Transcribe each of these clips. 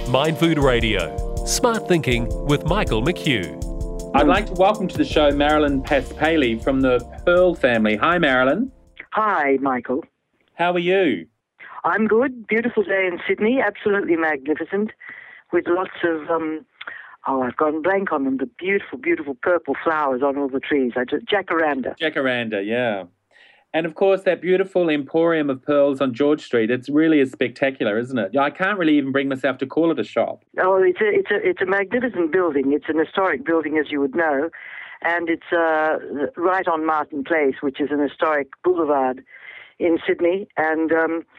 Mindfood Radio. Smart thinking with Michael McHugh. I'd like to welcome to the show Marilyn Paspaley from the Pearl family. Hi, Marilyn. Hi, Michael. How are you? I'm good. Beautiful day in Sydney. Absolutely magnificent. With lots of, I've gone blank on them, the beautiful, beautiful purple flowers on all the trees. Jacaranda. Jacaranda, yeah. And, of course, that beautiful emporium of pearls on George Street, it's really is spectacular, isn't it? I can't really even bring myself to call it a shop. Oh, it's a magnificent building. It's an historic building, as you would know, and it's right on Martin Place, which is an historic boulevard in Sydney. And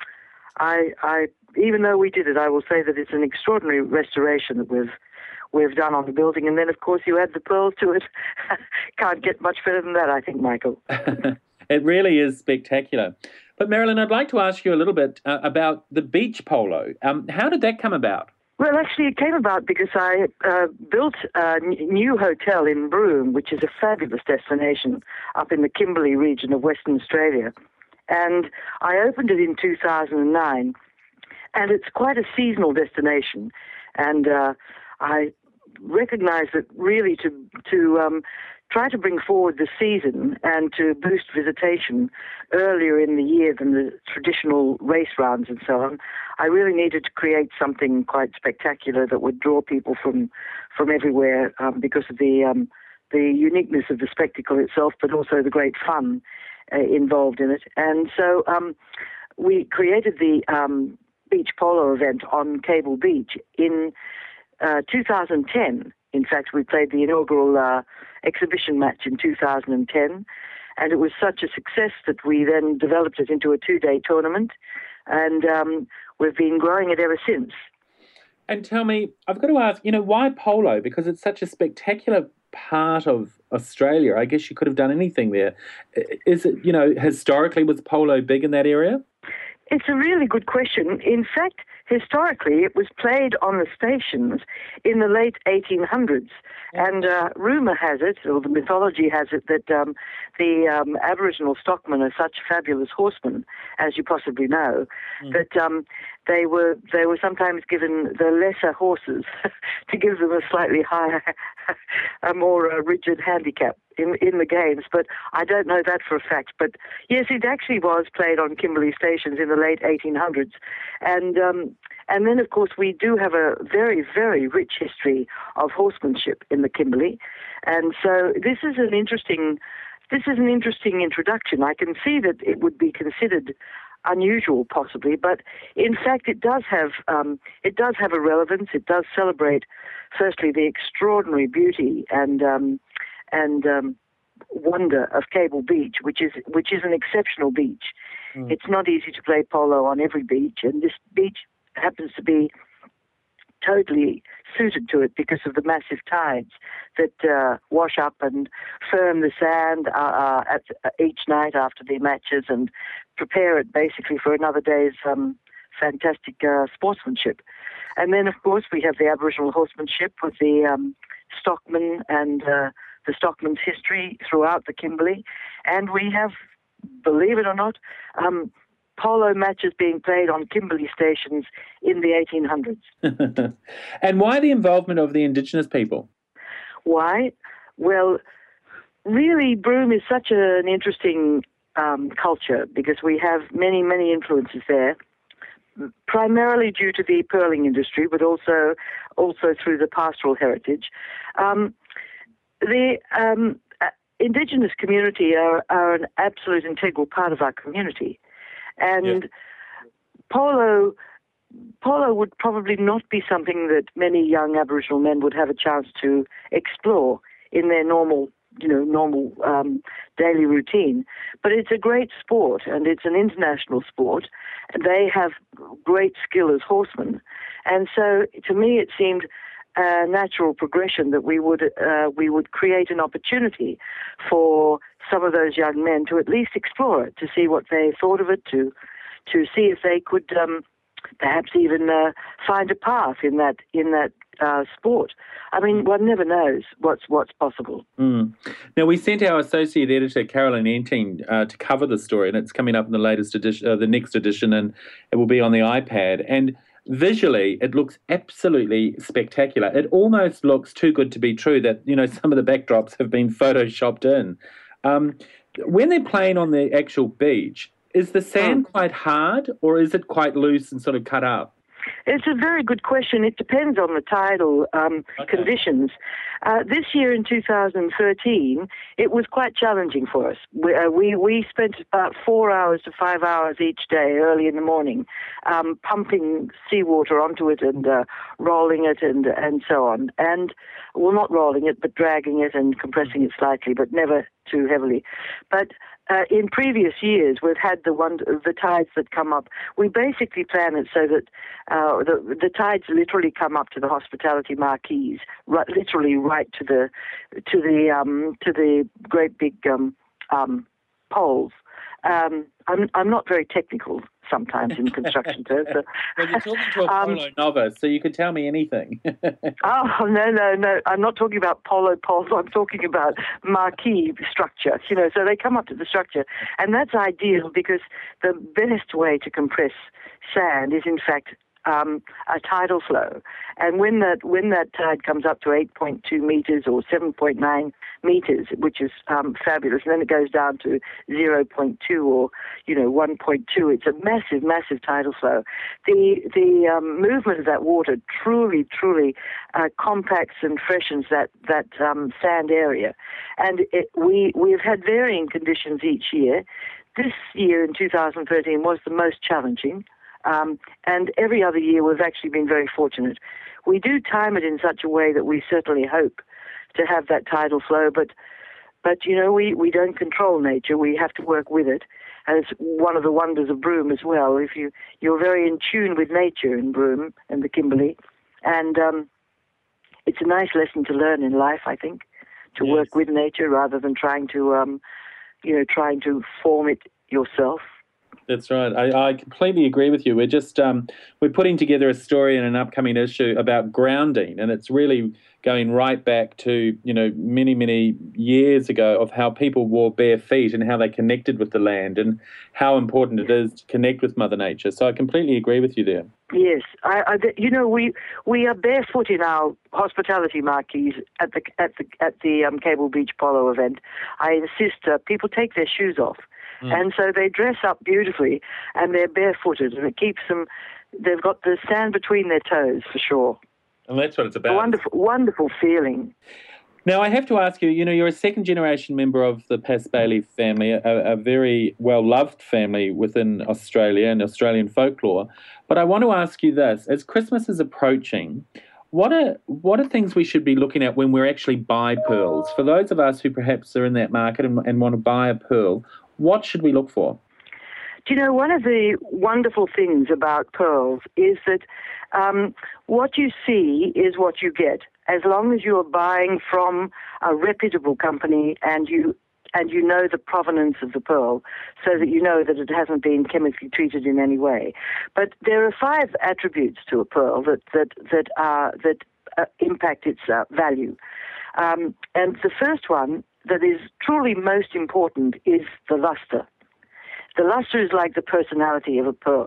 I even though we did it, I will say that it's an extraordinary restoration that we've done on the building. And then, of course, you add the pearls to it. Can't get much better than that, I think, Michael. It really is spectacular. But, Marilyn, I'd like to ask you a little bit about the beach polo. How did that come about? Well, actually, it came about because I built a new hotel in Broome, which is a fabulous destination up in the Kimberley region of Western Australia. And I opened it in 2009. And it's quite a seasonal destination. And I recognize that really to try to bring forward the season and to boost visitation earlier in the year than the traditional race rounds and so on, I really needed to create something quite spectacular that would draw people from everywhere because of the uniqueness of the spectacle itself, but also the great fun involved in it. And so we created the beach polo event on Cable Beach in 2010. In fact, we played the inaugural exhibition match in 2010, and it was such a success that we then developed it into a 2-day tournament, and we've been growing it ever since. And tell me, I've got to ask, why polo? Because it's such a spectacular part of Australia. I guess you could have done anything there. Is it, historically, was polo big in that area? It's a really good question. In fact, historically, it was played on the stations in the late 1800s. And rumour has it, or the mythology has it, that the Aboriginal stockmen are such fabulous horsemen, as you possibly know, that they were sometimes given the lesser horses to give them a slightly higher, a more rigid handicap in the games. But I don't know that for a fact. But yes, it actually was played on Kimberley stations in the late 1800s. And then, of course, we do have a very, very rich history of horsemanship in the Kimberley. And so this is an interesting introduction. I can see that it would be considered unusual, possibly, but in fact, it does have a relevance. It does celebrate, firstly, the extraordinary beauty and wonder of Cable Beach, which is an exceptional beach. It's not easy to play polo on every beach, and this beach happens to be totally suited to it because of the massive tides that wash up and firm the sand at each night after the matches and prepare it basically for another day's fantastic sportsmanship. And then, of course, we have the Aboriginal horsemanship with the stockmen and the stockman's history throughout the Kimberley. And we have, believe it or not, polo matches being played on Kimberley stations in the 1800s. And why the involvement of the Indigenous people? Why? Well, really, Broome is such an interesting culture because we have many, many influences there, primarily due to the pearling industry, but also through the pastoral heritage. The Indigenous community are an absolute integral part of our community. And polo would probably not be something that many young Aboriginal men would have a chance to explore in their normal daily routine. But it's a great sport, and it's an international sport. They have great skill as horsemen. And so, to me, it seemed a natural progression that we would create an opportunity for some of those young men to at least explore it, to see what they thought of it, to see if they could perhaps even find a path in that sport. I mean, one never knows what's possible. Now, we sent our associate editor, Carolyn Enting, to cover the story, and it's coming up in the latest edition, the next edition, and it will be on the iPad. And visually, it looks absolutely spectacular. It almost looks too good to be true that, some of the backdrops have been photoshopped in. Um, when they're playing on the actual beach, is the sand quite hard or is it quite loose and sort of cut up? It's a very good question. It depends on the tidal conditions. This year in 2013, it was quite challenging for us. We spent about 4 hours to 5 hours each day, early in the morning, pumping seawater onto it and rolling it and so on. And, well, not rolling it, but dragging it and compressing it slightly, but never too heavily. But in previous years, we've had the tides that come up. We basically plan it so that the tides literally come up to the hospitality marquees, literally right to the great big poles. I'm not very technical sometimes in construction terms. So. Well, you're talking to a polo novice, so you could tell me anything. Oh, no. I'm not talking about polo poles. I'm talking about marquee structure, so they come up to the structure. And that's ideal because the best way to compress sand is, in fact, a tidal flow. And when that tide comes up to 8.2 meters or 7.9 meters, which is fabulous, and then it goes down to 0.2 or 1.2, it's a massive, massive tidal flow. The movement of that water truly compacts and freshens that sand area. And we've had varying conditions each year. This year in 2013 was the most challenging. And every other year we've actually been very fortunate. We do time it in such a way that we certainly hope to have that tidal flow, but we don't control nature. We have to work with it. And it's one of the wonders of Broome as well. If you're very in tune with nature in Broome and the Kimberley, and it's a nice lesson to learn in life, I think, to work with nature rather than trying to form it yourself. That's right. I completely agree with you. We're just we're putting together a story in an upcoming issue about grounding, and it's really going right back to many years ago of how people wore bare feet and how they connected with the land and how important it is to connect with Mother Nature. So I completely agree with you there. Yes, we are barefoot in our hospitality marquees at the Cable Beach Polo event. I insist people take their shoes off. And so they dress up beautifully, and they're barefooted, and it keeps them. They've got the sand between their toes for sure. And that's what it's about. A wonderful feeling. Now, I have to ask you, you're a second-generation member of the Pass Bailey family, a very well-loved family within Australia and Australian folklore. But I want to ask you this. As Christmas is approaching, what are things we should be looking at when we're actually buy pearls? For those of us who perhaps are in that market and want to buy a pearl, what should we look for? Do you know, one of the wonderful things about pearls is that what you see is what you get, as long as you are buying from a reputable company and you know the provenance of the pearl, so that you know that it hasn't been chemically treated in any way. But there are 5 attributes to a pearl that impact its value, and the first one that is truly most important is the luster. The luster is like the personality of a pearl,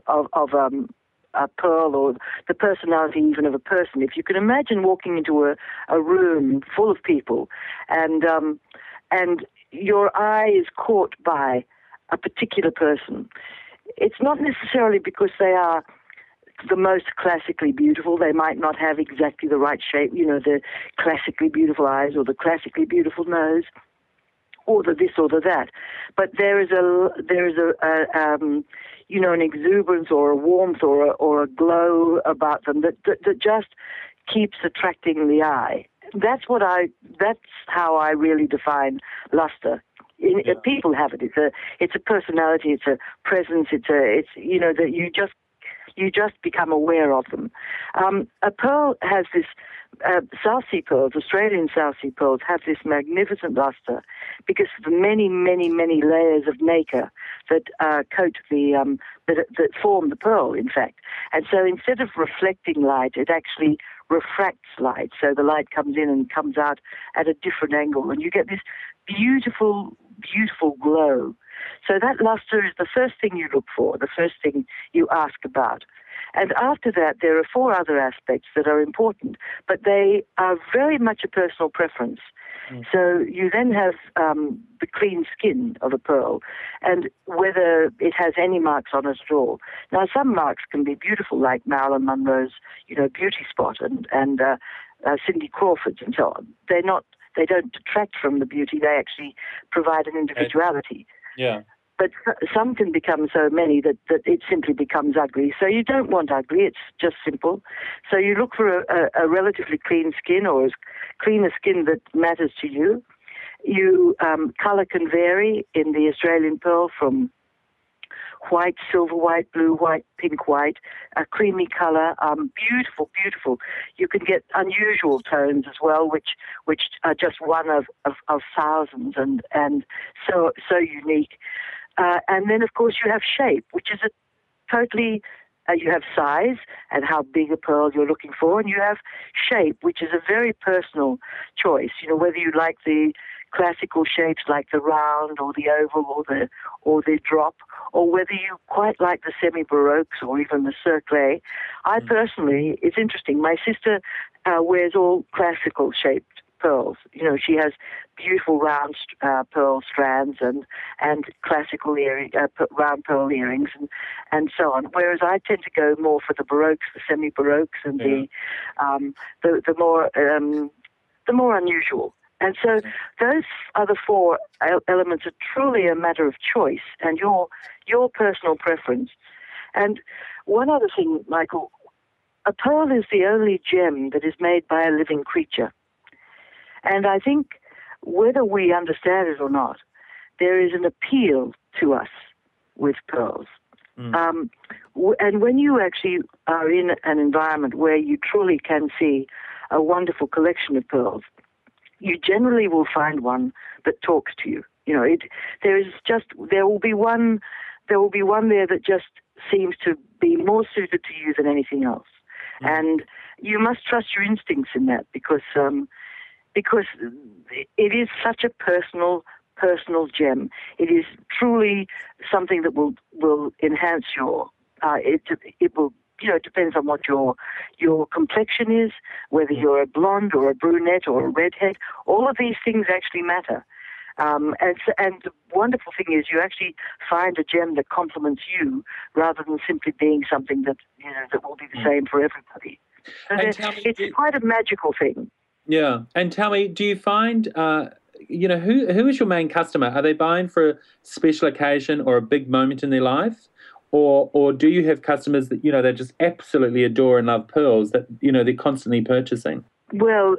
a pearl, or the personality even of a person. If you can imagine walking into a room full of people, and your eye is caught by a particular person, it's not necessarily because they are the most classically beautiful. They might not have exactly the right shape, the classically beautiful eyes or the classically beautiful nose, or the this or the that. But there is an exuberance or a warmth or a glow about them that just keeps attracting the eye. That's how I really define luster. People have it. It's a personality. It's a presence. It's that you just become aware of them. A pearl has this. South Sea pearls, Australian South Sea pearls, have this magnificent luster because of the many, many, many layers of nacre that coat that form the pearl, in fact. And so instead of reflecting light, it actually refracts light. So the light comes in and comes out at a different angle, and you get this beautiful, beautiful glow. So that luster is the first thing you look for, the first thing you ask about. And after that, there are 4 other aspects that are important, but they are very much a personal preference. So you then have the clean skin of a pearl and whether it has any marks on it at all. Now, some marks can be beautiful, like Marilyn Monroe's, beauty spot and Cindy Crawford's and so on. They don't detract from the beauty. They actually provide an individuality. Yeah. But some can become so many that it simply becomes ugly. So you don't want ugly. It's just simple. So you look for a relatively clean skin or as clean a skin that matters to you. Color can vary in the Australian pearl from white, silver white, blue white, pink white, a creamy color, beautiful, beautiful. You can get unusual tones as well, which are just one of thousands and so unique. And then, of course, you have shape, which is you have size and how big a pearl you're looking for, and you have shape, which is a very personal choice. Whether you like the classical shapes like the round or the oval or the drop, or whether you quite like the semi-baroques or even the cerclés. I personally, it's interesting, my sister wears all classical shaped pearls. She has beautiful round pearl strands and classical round pearl earrings and so on. Whereas I tend to go more for the baroques, the semi-baroques, and the more unusual. And so those other 4 elements are truly a matter of choice and your personal preference. And one other thing, Michael, a pearl is the only gem that is made by a living creature. And I think whether we understand it or not, there is an appeal to us with pearls. And when you actually are in an environment where you truly can see a wonderful collection of pearls, you generally will find one that talks to you. There will be one there that just seems to be more suited to you than anything else. And you must trust your instincts in that because it is such a personal gem. It is truly something that will enhance your. It will. It depends on what your complexion is, whether you're a blonde or a brunette or a redhead. All of these things actually matter. And the wonderful thing is you actually find a gem that complements you rather than simply being something that will be the same for everybody. So it's quite a magical thing. Yeah. And tell me, do you find, who is your main customer? Are they buying for a special occasion or a big moment in their life? Or do you have customers that, they just absolutely adore and love pearls that, they're constantly purchasing? Well,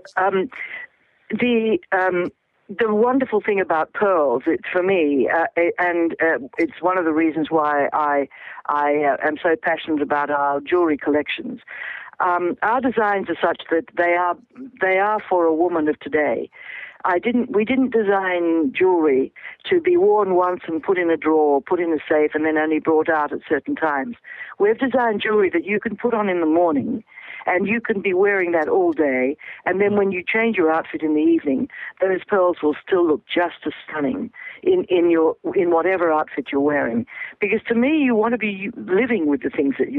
the wonderful thing about pearls, for me, it's one of the reasons why I am so passionate about our jewelry collections. Our designs are such that they are for a woman of today. We didn't design jewelry to be worn once and put in a drawer, put in a safe, and then only brought out at certain times. We've designed jewelry that you can put on in the morning, and you can be wearing that all day, and then when you change your outfit in the evening, those pearls will still look just as stunning in whatever outfit you're wearing. Because to me, you want to be living with the things that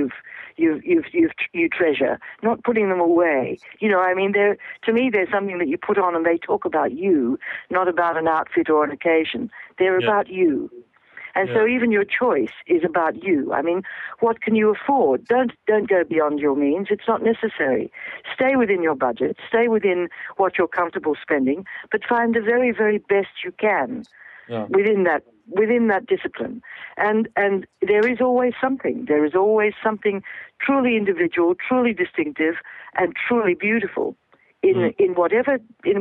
you treasure, not putting them away. To me, there's something that you put on and they talk about you, not about an outfit or an occasion. They're about you. And so even your choice is about you. What can you afford? Don't go beyond your means. It's not necessary. Stay within your budget. Stay within what you're comfortable spending, but find the very, very best you can within that discipline. And there is always something. There is always something truly individual, truly distinctive, and truly beautiful in whatever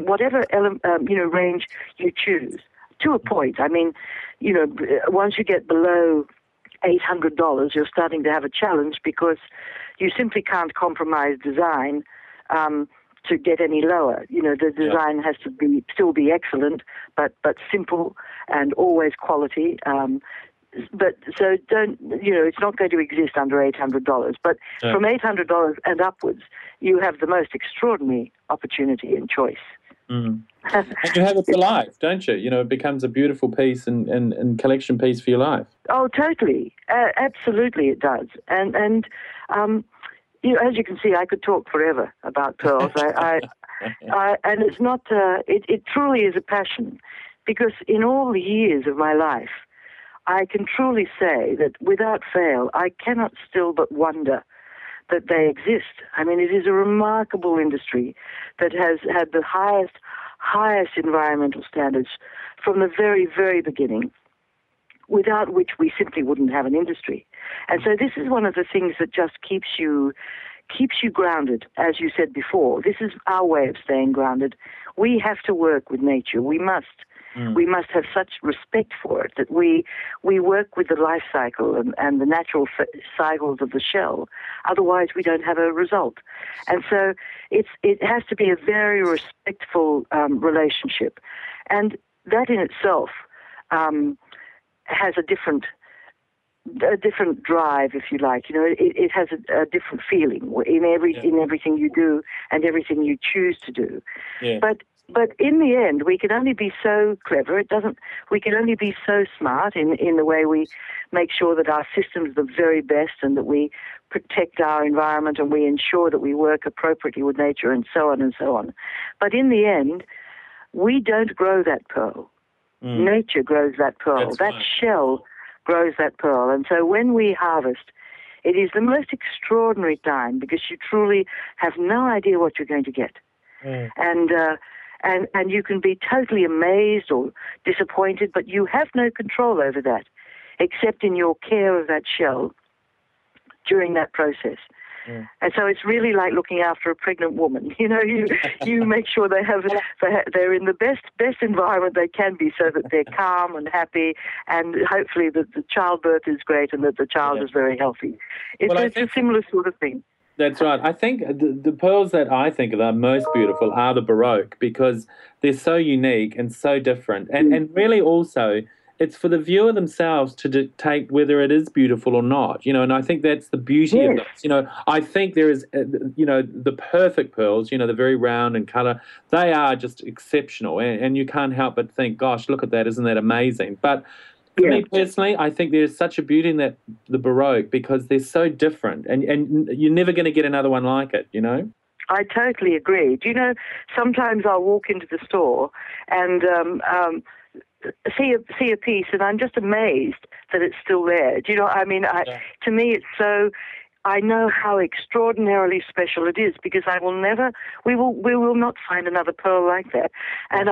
range you choose. To a point. Once you get below $800, you're starting to have a challenge because you simply can't compromise design to get any lower. The design has to still be excellent, but simple and always quality. But so don't, it's not going to exist under $800. But from $800 and upwards, you have the most extraordinary opportunity and choice. And you have it for life, don't you? It becomes a beautiful piece and collection piece for your life. Oh, totally. Absolutely it does. And As you can see, I could talk forever about pearls. And it's not. It truly is a passion, because in all the years of my life, I can truly say that without fail, I cannot still but wonder that they exist. I mean, it is a remarkable industry that has had the highest environmental standards from the very, very beginning, without which we simply wouldn't have an industry. And so this is one of the things that just keeps you grounded, as you said before. This is our way of staying grounded. We have to work with nature. We must. We must have such respect for it that we work with the life cycle and the natural cycles of the shell. Otherwise, we don't have a result. And so it has to be a very respectful relationship. And that in itself has a different drive, if you like. It has a different feeling in everything you do and everything you choose to do. Yeah. But in the end, we can only be so clever. We can only be so smart in the way we make sure that our systems are the very best and that we protect our environment and we ensure that we work appropriately with nature and so on and so on. But in the end, we don't grow that pearl. Nature grows that pearl. That's that right. shell grows that pearl. And so when we harvest, it is the most extraordinary time, because you truly have no idea what you're going to get. And you can be totally amazed or disappointed, but you have no control over that, except in your care of that shell during that process. And so it's really like looking after a pregnant woman. You make sure they're in the best environment they can be, so that they're calm and happy, and hopefully that the childbirth is great and that the child is very healthy. It's a similar sort of thing. That's right. I think the pearls that I think are most beautiful are the Baroque, because they're so unique and so different. And really also, it's for the viewer themselves to dictate whether it is beautiful or not. And I think that's the beauty of this. I think there is, the perfect pearls, the very round in colour, they are just exceptional. And you can't help but think, gosh, look at that, isn't that amazing? But for me personally, I think there's such a beauty in the Baroque, because they're so different, and you're never going to get another one like it, I totally agree. Do you know, sometimes I'll walk into the store and see a piece, and I'm just amazed that it's still there. Do you know? I mean, to me, it's so. I know how extraordinarily special it is, because we will not find another pearl like that. And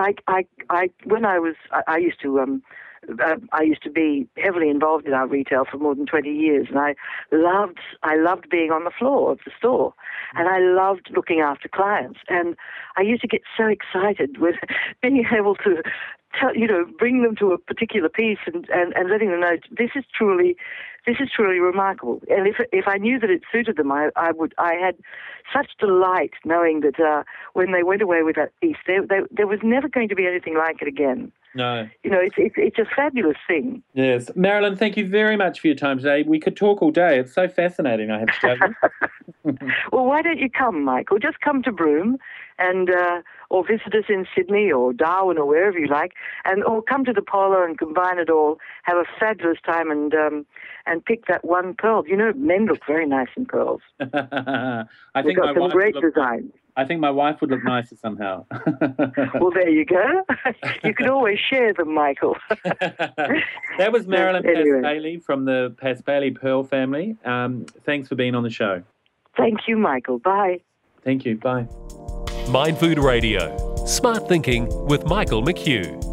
I used to be heavily involved in our retail for more than 20 years, and I loved being on the floor of the store, and I loved looking after clients, and I used to get so excited with being able to bring them to a particular piece and letting them know this is truly remarkable. And if I knew that it suited them, I had such delight knowing that when they went away with that piece, there was never going to be anything like it again. No. It's a fabulous thing. Yes. Marilyn, thank you very much for your time today. We could talk all day. It's so fascinating, I have to tell you. Well, why don't you come, Michael? Just come to Broome and or visit us in Sydney or Darwin or wherever you like, or come to the Polo and combine it all, have a fabulous time and pick that one pearl. Men look very nice in pearls. We've got some great designs. I think my wife would look nicer somehow. Well, there you go. You can always share them, Michael. That was Marilyn Paspaley from the Paspaley Pearl family. Thanks for being on the show. Thank you, Michael. Bye. Thank you. Bye. Mind Food Radio. Smart thinking with Michael McHugh.